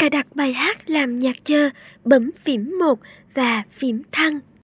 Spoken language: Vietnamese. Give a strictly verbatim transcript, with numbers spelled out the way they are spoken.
Cài đặt bài hát làm nhạc chờ, bấm phím một và phím thăng.